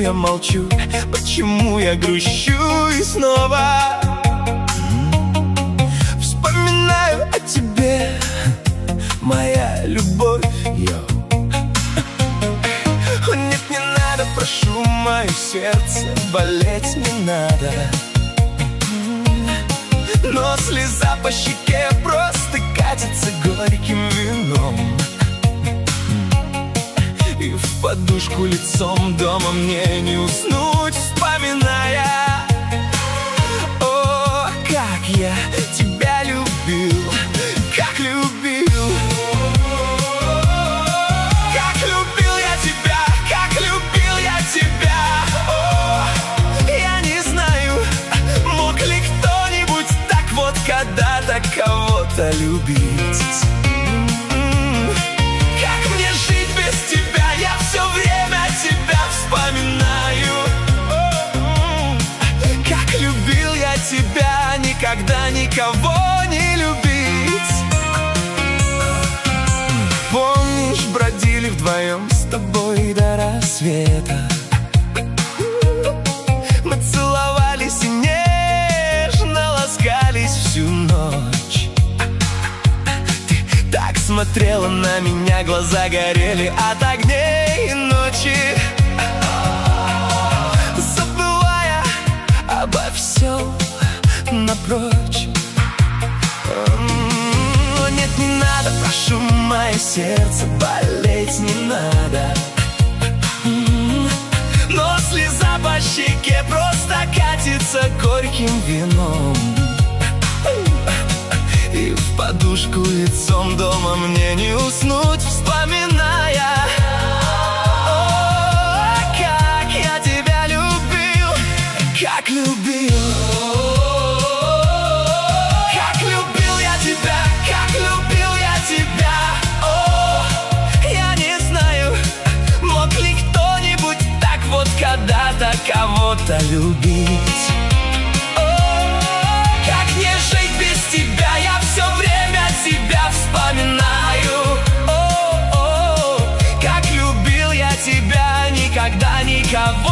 я молчу, почему я грущу и снова вспоминаю о тебе, моя любовь. Нет, не надо, прошу, мое сердце, болеть не надо. Но слеза по щеке просто катится горьким вином, и в подушку лицом дома мне не уснуть, вспоминая: о, как я тебя любил, как любил, как любил я тебя, как любил я тебя. О, я не знаю, мог ли кто-нибудь так вот когда-то кого-то любить. Как мне жить без тебя? Я все время тебя вспоминаю. Как любил я тебя, никогда никого не любить. Помнишь, бродили вдвоем с тобой до рассвета. Мы целовались и нежно ласкались всю ночь. Ты так смотрела на меня, глаза горели от огней и ночи, забывая обо всем напрочь. Но нет, не надо, прошу, мое сердце, болеть не надо. Но слеза по щеке просто катится горьким вином, и в подушку лицом дома мне не уснуть, вспоминая: о, как я тебя любил, как любил. Как любил я тебя, как любил я тебя. О, я не знаю, мог ли кто-нибудь так вот когда-то кого-то любить. Как не жить без тебя? Я все время тебя вспоминаю. Как любил я тебя, никогда никого